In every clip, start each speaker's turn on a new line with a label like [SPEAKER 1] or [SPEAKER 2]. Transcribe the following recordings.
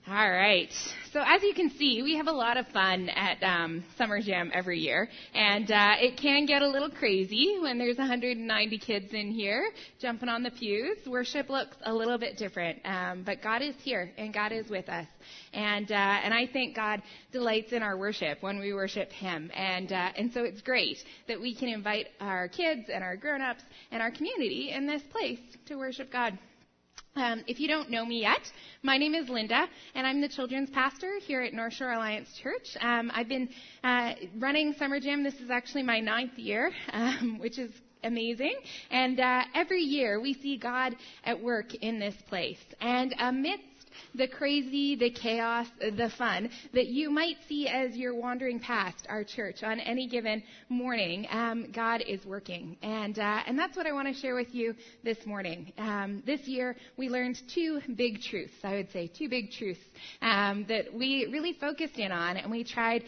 [SPEAKER 1] All right. So as you can see, we have a lot of fun at Summer Jam every year. And it can get a little crazy when there's 190 kids in here jumping on the pews. Worship looks a little bit different. But God is here and God is with us. And I think God delights in our worship when we worship Him. And so it's great that we can invite our kids and our grown-ups and our community in this place to worship God. If you don't know me yet, my name is Linda, and I'm the children's pastor here at North Shore Alliance Church. I've been running Summer Jam. This is actually my 9th year, which is amazing. And every year we see God at work in this place. And amidst the crazy, the chaos, the fun that you might see as you're wandering past our church on any given morning, God is working. And that's what I want to share with you this morning. This year, we learned two big truths, that we really focused in on and we tried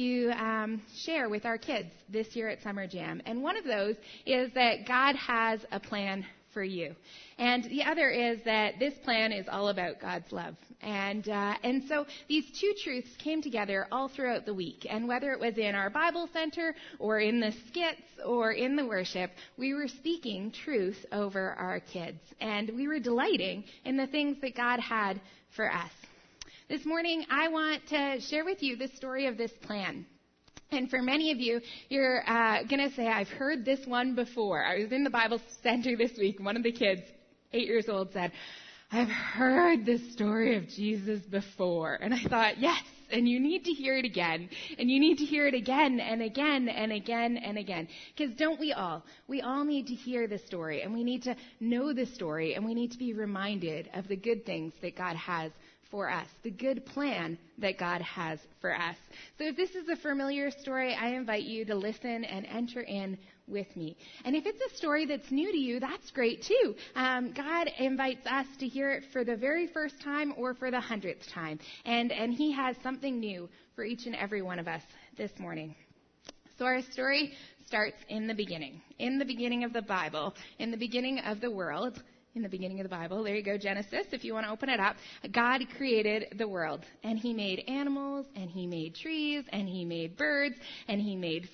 [SPEAKER 1] to share with our kids this year at Summer Jam. And one of those is that God has a plan for you. And the other is that this plan is all about God's love. And so these two truths came together all throughout the week. And whether it was in our Bible center or in the skits or in the worship, we were speaking truth over our kids. And we were delighting in the things that God had for us. This morning, I want to share with you the story of this plan. And for many of you, you're going to say, I've heard this one before. I was in the Bible center this week. One of the kids, 8 years old, said, I've heard this story of Jesus before. And I thought, yes, and you need to hear it again. And you need to hear it again and again and again and again. Because don't we all? We all need to hear the story. And we need to know the story. And we need to be reminded of the good things that God has for us, the good plan that God has for us. So if this is a familiar story, I invite you to listen and enter in with me. And if it's a story that's new to you, that's great too. God invites us to hear it for the very first time or for the 100th time. And He has something new for each and every one of us this morning. So our story starts in the beginning of the Bible, in the beginning of the world. In the beginning of the Bible, there you go, Genesis, if you want to open it up. God created the world, and He made animals, and He made trees, and He made birds, and He made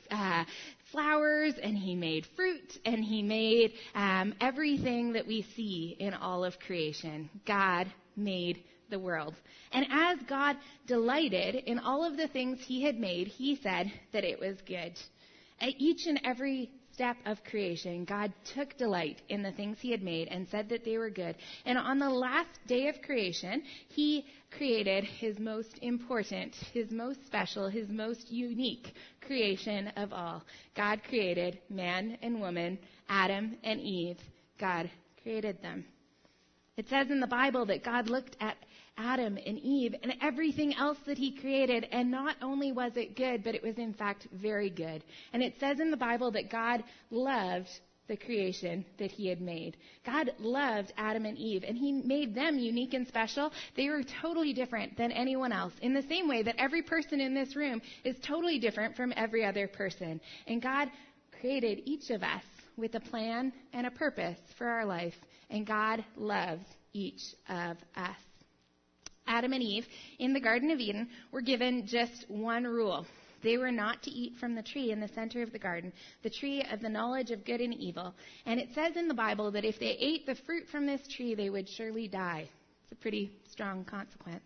[SPEAKER 1] flowers, and He made fruit, and He made everything that we see in all of creation. God made the world. And as God delighted in all of the things He had made, He said that it was good. At each and every step of creation, God took delight in the things He had made and said that they were good. And on the last day of creation, He created His most important, His most special, His most unique creation of all. God created man and woman, Adam and Eve. God created them. It says in the Bible that God looked at Adam and Eve and everything else that He created, and not only was it good, but it was in fact very good. And it says in the Bible that God loved the creation that He had made. God loved Adam and Eve, and He made them unique and special. They were totally different than anyone else, in the same way that every person in this room is totally different from every other person. And God created each of us with a plan and a purpose for our life, and God loves each of us. Adam and Eve in the Garden of Eden were given just one rule. They were not to eat from the tree in the center of the garden, the tree of the knowledge of good and evil. And it says in the Bible that if they ate the fruit from this tree, they would surely die. It's a pretty strong consequence.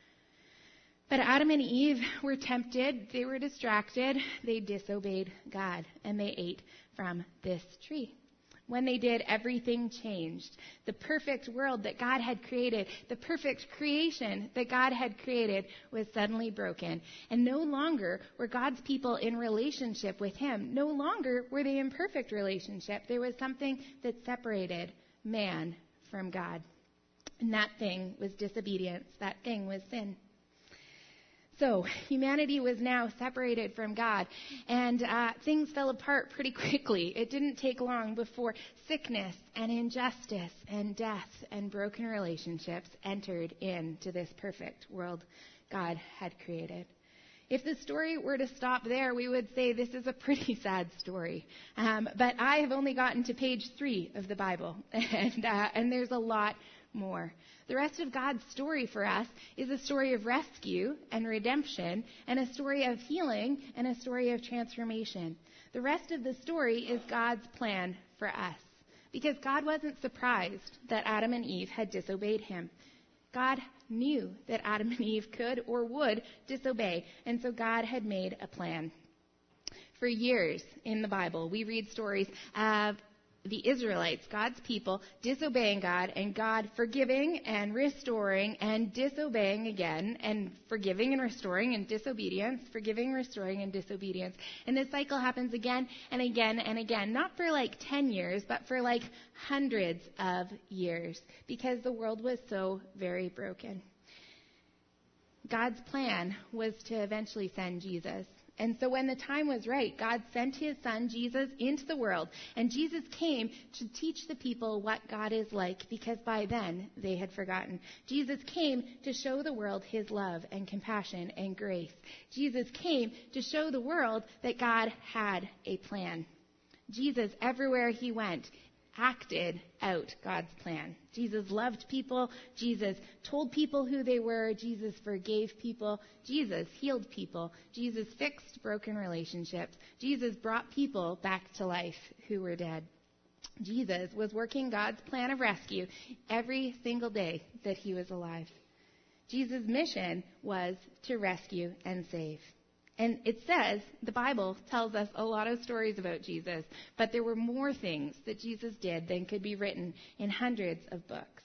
[SPEAKER 1] But Adam and Eve were tempted, they were distracted, they disobeyed God, and they ate from this tree. When they did, everything changed. The perfect world that God had created, the perfect creation that God had created was suddenly broken. And no longer were God's people in relationship with Him. No longer were they in perfect relationship. There was something that separated man from God. And that thing was disobedience. That thing was sin. So humanity was now separated from God, and things fell apart pretty quickly. It didn't take long before sickness and injustice and death and broken relationships entered into this perfect world God had created. If the story were to stop there, we would say this is a pretty sad story. But I have only gotten to page 3 of the Bible, and there's a lot more. The rest of God's story for us is a story of rescue and redemption, and a story of healing and a story of transformation. The rest of the story is God's plan for us, because God wasn't surprised that Adam and Eve had disobeyed him. God knew that Adam and Eve could or would disobey, and so God had made a plan. For years in the Bible, we read stories of the Israelites, God's people, disobeying God, and God forgiving and restoring and disobeying again, and forgiving and restoring and disobedience, forgiving, restoring, and disobedience. And this cycle happens again and again and again, not for like 10 years, but for like hundreds of years, because the world was so very broken. God's plan was to eventually send Jesus. And so when the time was right, God sent his son, Jesus, into the world. And Jesus came to teach the people what God is like, because by then they had forgotten. Jesus came to show the world his love and compassion and grace. Jesus came to show the world that God had a plan. Jesus, everywhere he went, acted out God's plan. Jesus loved people. Jesus told people who they were. Jesus forgave people. Jesus healed people. Jesus fixed broken relationships. Jesus brought people back to life who were dead. Jesus was working God's plan of rescue every single day that he was alive. Jesus' mission was to rescue and save. And it says, the Bible tells us a lot of stories about Jesus, but there were more things that Jesus did than could be written in hundreds of books.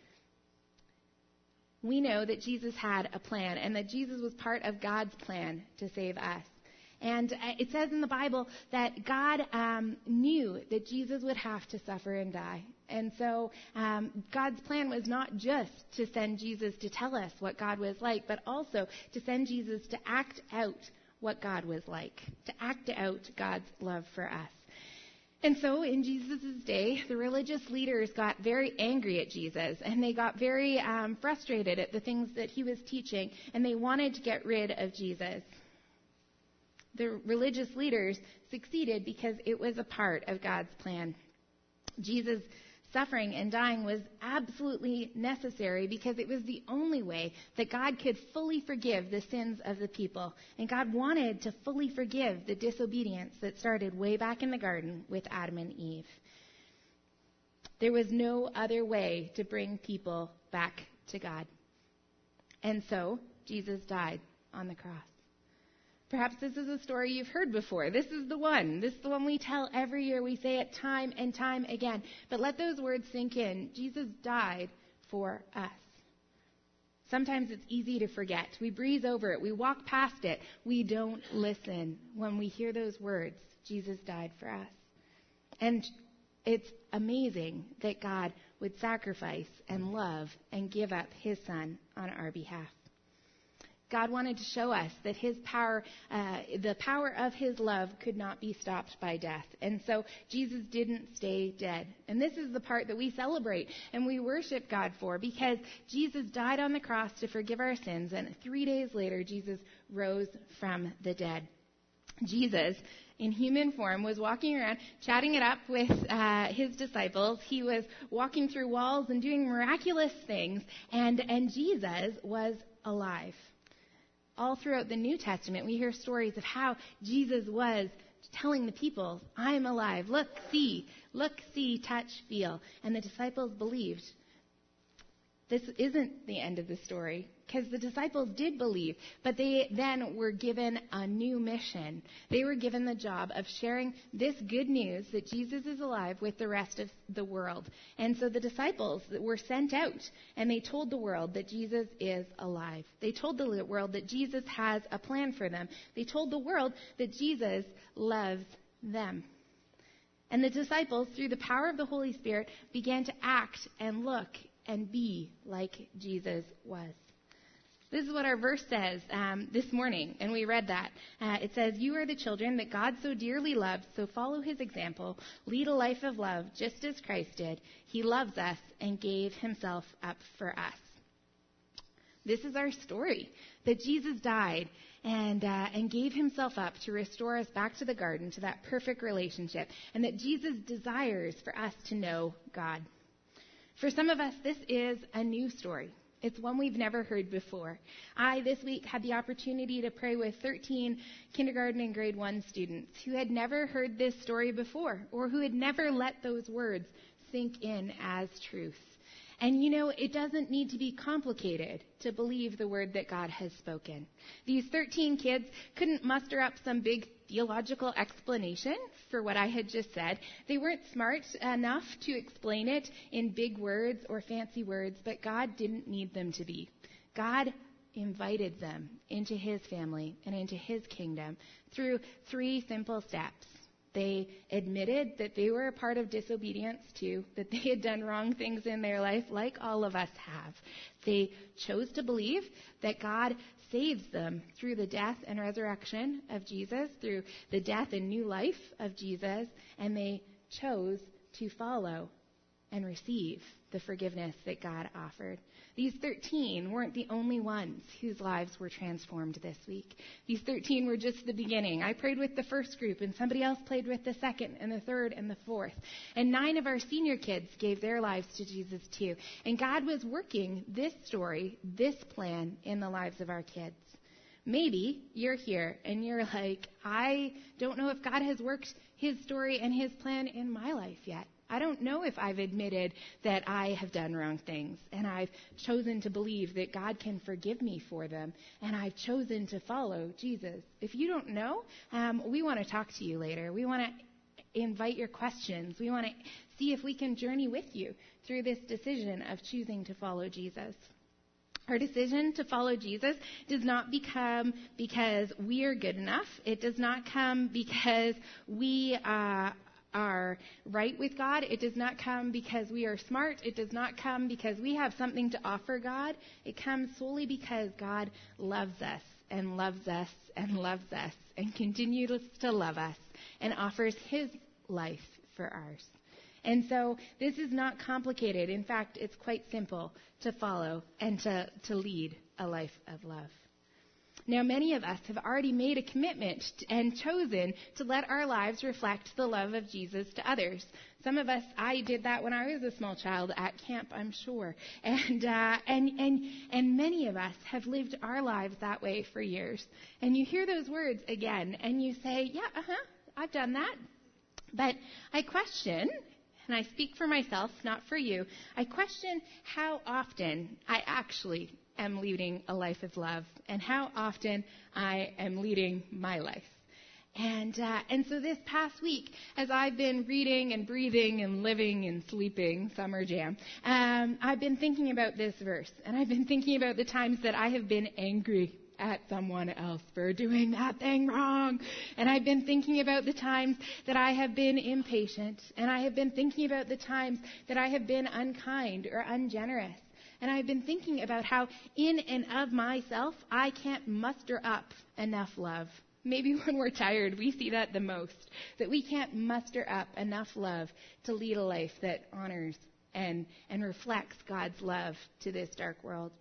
[SPEAKER 1] We know that Jesus had a plan, and that Jesus was part of God's plan to save us. And it says in the Bible that God knew that Jesus would have to suffer and die. And so God's plan was not just to send Jesus to tell us what God was like, but also to send Jesus to act out what God was like, to act out God's love for us. And so in Jesus' day, the religious leaders got very angry at Jesus, and they got very frustrated at the things that he was teaching, and they wanted to get rid of Jesus. The religious leaders succeeded because it was a part of God's plan. Jesus' suffering and dying was absolutely necessary because it was the only way that God could fully forgive the sins of the people. And God wanted to fully forgive the disobedience that started way back in the garden with Adam and Eve. There was no other way to bring people back to God. And so Jesus died on the cross. Perhaps this is a story you've heard before. This is the one. This is the one we tell every year. We say it time and time again. But let those words sink in. Jesus died for us. Sometimes it's easy to forget. We breeze over it. We walk past it. We don't listen when we hear those words. Jesus died for us. And it's amazing that God would sacrifice and love and give up his son on our behalf. God wanted to show us that his power, the power of his love could not be stopped by death. And so Jesus didn't stay dead. And this is the part that we celebrate and we worship God for, because Jesus died on the cross to forgive our sins. And 3 days later, Jesus rose from the dead. Jesus, in human form, was walking around, chatting it up with his disciples. He was walking through walls and doing miraculous things. And Jesus was alive. All throughout the New Testament, we hear stories of how Jesus was telling the people, I am alive. Look, see, touch, feel. And the disciples believed. This isn't the end of the story, because the disciples did believe, but they then were given a new mission. They were given the job of sharing this good news that Jesus is alive with the rest of the world. And so the disciples were sent out, and they told the world that Jesus is alive. They told the world that Jesus has a plan for them. They told the world that Jesus loves them. And the disciples, through the power of the Holy Spirit, began to act and look and be like Jesus was. This is what our verse says this morning, and we read that. It says, you are the children that God so dearly loved, so follow his example. Lead a life of love, just as Christ did. He loves us and gave himself up for us. This is our story, that Jesus died and gave himself up to restore us back to the garden, to that perfect relationship, and that Jesus desires for us to know God. For some of us, this is a new story. It's one we've never heard before. I, this week, had the opportunity to pray with 13 kindergarten and grade 1 students who had never heard this story before, or who had never let those words sink in as truth. And it doesn't need to be complicated to believe the word that God has spoken. These 13 kids couldn't muster up some big theological explanation for what I had just said. They weren't smart enough to explain it in big words or fancy words, but God didn't need them to be. God invited them into his family and into his kingdom through 3 simple steps. They admitted that they were a part of disobedience too, that they had done wrong things in their life like all of us have. They chose to believe that God saves them through the death and resurrection of Jesus, through the death and new life of Jesus, and they chose to follow and receive the forgiveness that God offered. These 13 weren't the only ones whose lives were transformed this week. These 13 were just the beginning. I prayed with the first group, and somebody else played with the second and the third and the fourth. And 9 of our senior kids gave their lives to Jesus too. And God was working this story, this plan in the lives of our kids. Maybe you're here and you're like, I don't know if God has worked his story and his plan in my life yet. I don't know if I've admitted that I have done wrong things, and I've chosen to believe that God can forgive me for them, and I've chosen to follow Jesus. If you don't know, we want to talk to you later. We want to invite your questions. We want to see if we can journey with you through this decision of choosing to follow Jesus. Our decision to follow Jesus does not become because we are good enough. It does not come because we are right with God. It does not come because we are smart. It does not come because we have something to offer God. It comes solely because God loves us and loves us and loves us and continues to love us and offers his life for ours. And so this is not complicated. In fact, it's quite simple to follow and to lead a life of love. Now, many of us have already made a commitment and chosen to let our lives reflect the love of Jesus to others. Some of us, I did that when I was a small child at camp, I'm sure. And many of us have lived our lives that way for years. And you hear those words again, and you say, yeah, I've done that. But I question, and I speak for myself, not for you, I question how often I actually am leading a life of love and how often I am leading my life. And so this past week, as I've been reading and breathing and living and sleeping Summer Jam, I've been thinking about this verse, and I've been thinking about the times that I have been angry at someone else for doing that thing wrong. And I've been thinking about the times that I have been impatient, and I have been thinking about the times that I have been unkind or ungenerous. And I've been thinking about how in and of myself, I can't muster up enough love. Maybe when we're tired, we see that the most, that we can't muster up enough love to lead a life that honors and reflects God's love to this dark world.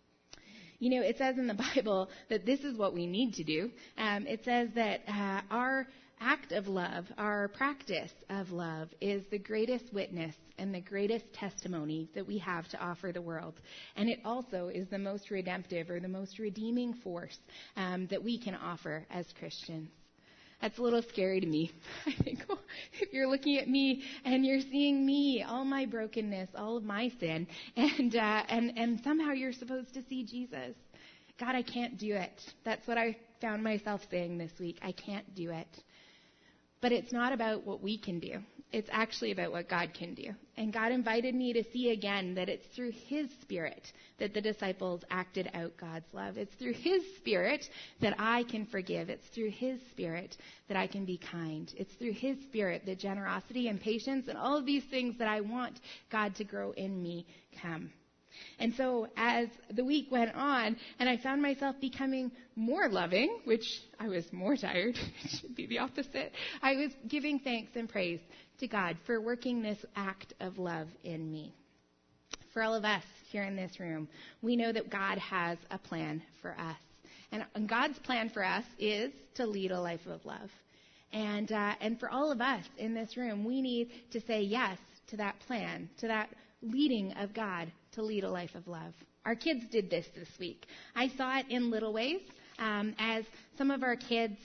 [SPEAKER 1] It says in the Bible that this is what we need to do. It says that our act of love, our practice of love, is the greatest witness and the greatest testimony that we have to offer the world. And it also is the most redemptive or the most redeeming force that we can offer as Christians. That's a little scary to me. I think, if you're looking at me and you're seeing me, all my brokenness, all of my sin, and somehow you're supposed to see Jesus. God, I can't do it. That's what I found myself saying this week. I can't do it. But it's not about what we can do. It's actually about what God can do. And God invited me to see again that it's through his Spirit that the disciples acted out God's love. It's through his Spirit that I can forgive. It's through his Spirit that I can be kind. It's through his Spirit that generosity and patience and all of these things that I want God to grow in me come. And so as the week went on, and I found myself becoming more loving, which I was more tired, it should be the opposite, I was giving thanks and praise to God for working this act of love in me. For all of us here in this room, we know that God has a plan for us. And God's plan for us is to lead a life of love. And for all of us in this room, we need to say yes to that plan, to that leading of God to lead a life of love. Our kids did this week. I saw it in little ways as some of our kids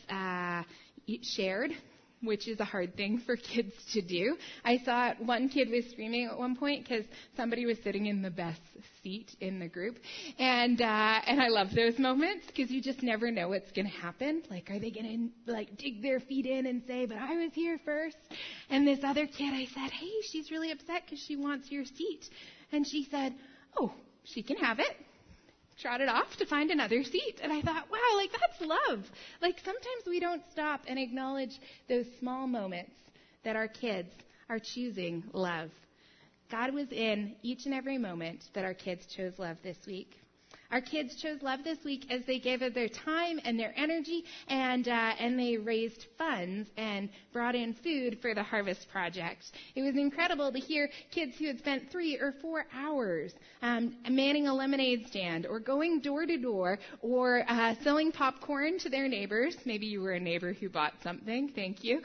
[SPEAKER 1] shared, which is a hard thing for kids to do. I saw one kid was screaming at one point because somebody was sitting in the best seat in the group. And I love those moments because you just never know what's going to happen. Like, are they going to dig their feet in and say, but I was here first? And this other kid, I said, hey, she's really upset because she wants your seat. And she said, oh, she can have it. Trotted off to find another seat. And I thought, wow, that's love. Sometimes we don't stop and acknowledge those small moments that our kids are choosing love. God was in each and every moment that our kids chose love this week. Our kids chose love this week as they gave of their time and their energy, and they raised funds and brought in food for the Harvest Project. It was incredible to hear kids who had spent 3 or 4 hours manning a lemonade stand or going door to door or selling popcorn to their neighbors. Maybe you were a neighbor who bought something. Thank you.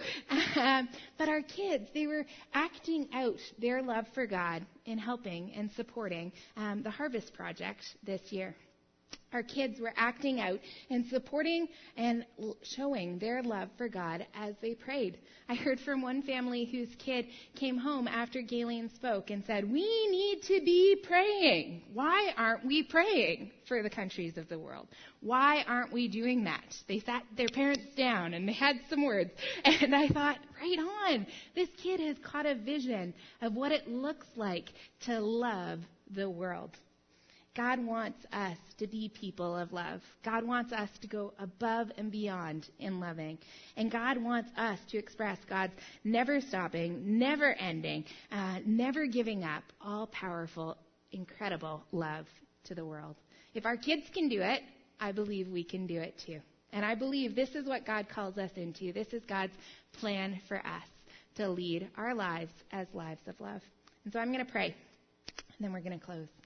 [SPEAKER 1] But our kids, they were acting out their love for God in helping and supporting the Harvest Project this year. Our kids were acting out and supporting and showing their love for God as they prayed. I heard from one family whose kid came home after Galen spoke and said, we need to be praying. Why aren't we praying for the countries of the world? Why aren't we doing that? They sat their parents down and they had some words. And I thought, right on. This kid has caught a vision of what it looks like to love the world. God wants us to be people of love. God wants us to go above and beyond in loving. And God wants us to express God's never stopping, never ending, never giving up, all-powerful, incredible love to the world. If our kids can do it, I believe we can do it too. And I believe this is what God calls us into. This is God's plan for us, to lead our lives as lives of love. And so I'm going to pray, and then we're going to close.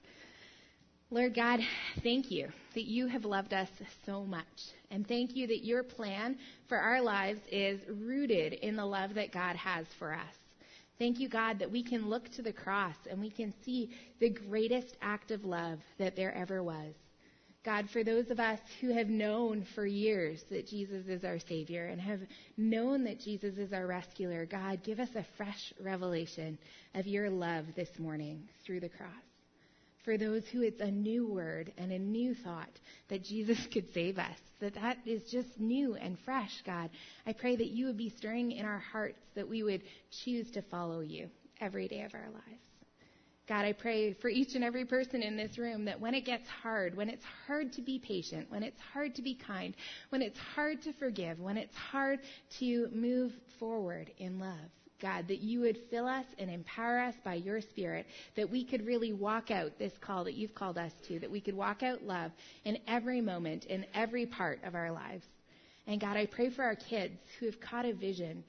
[SPEAKER 1] Lord God, thank you that you have loved us so much. And thank you that your plan for our lives is rooted in the love that God has for us. Thank you, God, that we can look to the cross and we can see the greatest act of love that there ever was. God, for those of us who have known for years that Jesus is our Savior and have known that Jesus is our rescuer, God, give us a fresh revelation of your love this morning through the cross. For those who it's a new word and a new thought that Jesus could save us, that is just new and fresh, God. I pray that you would be stirring in our hearts that we would choose to follow you every day of our lives. God, I pray for each and every person in this room that when it gets hard, when it's hard to be patient, when it's hard to be kind, when it's hard to forgive, when it's hard to move forward in love, God, that you would fill us and empower us by your Spirit, that we could really walk out this call that you've called us to, that we could walk out love in every moment, in every part of our lives. And God, I pray for our kids who have caught a vision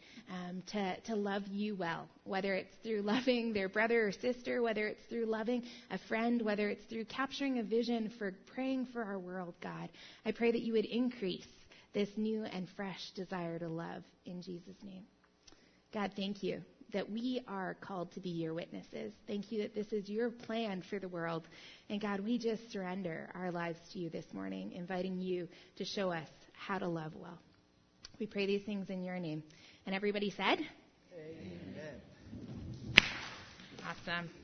[SPEAKER 1] to love you well, whether it's through loving their brother or sister, whether it's through loving a friend, whether it's through capturing a vision for praying for our world, God. I pray that you would increase this new and fresh desire to love in Jesus' name. God, thank you that we are called to be your witnesses. Thank you that this is your plan for the world. And God, we just surrender our lives to you this morning, inviting you to show us how to love well. We pray these things in your name. And everybody said?
[SPEAKER 2] Amen.
[SPEAKER 1] Awesome.